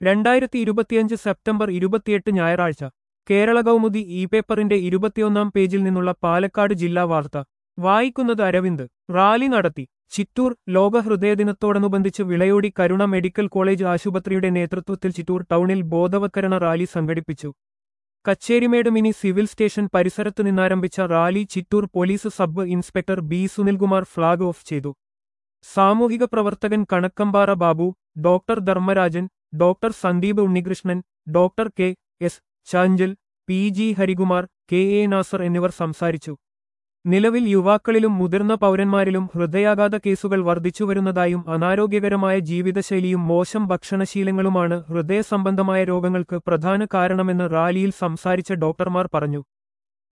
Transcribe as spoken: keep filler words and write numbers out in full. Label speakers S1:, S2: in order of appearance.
S1: രണ്ടായിരത്തി ഇരുപത്തിയഞ്ച് സെപ്റ്റംബർ ഇരുപത്തിയെട്ട് ഞായറാഴ്ച കേരള കൗമുദി ഇ പേപ്പറിന്റെ ഇരുപത്തിയൊന്നാം പേജിൽ നിന്നുള്ള പാലക്കാട് ജില്ലാ വാർത്ത വായിക്കുന്നത് അരവിന്ദ്. റാലി നടത്തി ചിറ്റൂർ. ലോക ഹൃദയദിനത്തോടനുബന്ധിച്ച് വിളയോടി കരുണ മെഡിക്കൽ കോളേജ് ആശുപത്രിയുടെ നേതൃത്വത്തിൽ ചിറ്റൂർ ടൗണിൽ ബോധവത്കരണ റാലി സംഘടിപ്പിച്ചു. കച്ചേരിമേട് മിനി സിവിൽ സ്റ്റേഷൻ പരിസരത്ത് നിന്നാരംഭിച്ച rally Chittur police sub inspector B Sunilkumar flag off ചെയ്തു. സാമൂഹിക പ്രവർത്തകൻ Kanakkampara Babu, doctor Dharmarajan, doctor Sandeep Unnikrishnan, doctor K S Chanchal, P G Harikumar, K A Nasar എന്നിവർ സംസാരിച്ചു. നിലവിൽ യുവാക്കളിലും മുതിർന്ന പൗരന്മാരിലും ഹൃദയാഘാത കേസുകൾ വർദ്ധിച്ചുവരുന്നതായും അനാരോഗ്യകരമായ ജീവിതശൈലിയും മോശം ഭക്ഷണശീലങ്ങളുമാണ് ഹൃദയ സംബന്ധമായ രോഗങ്ങൾക്ക് പ്രധാന കാരണമെന്ന് റാലിയിൽ സംസാരിച്ച ഡോക്ടർമാർ പറഞ്ഞു.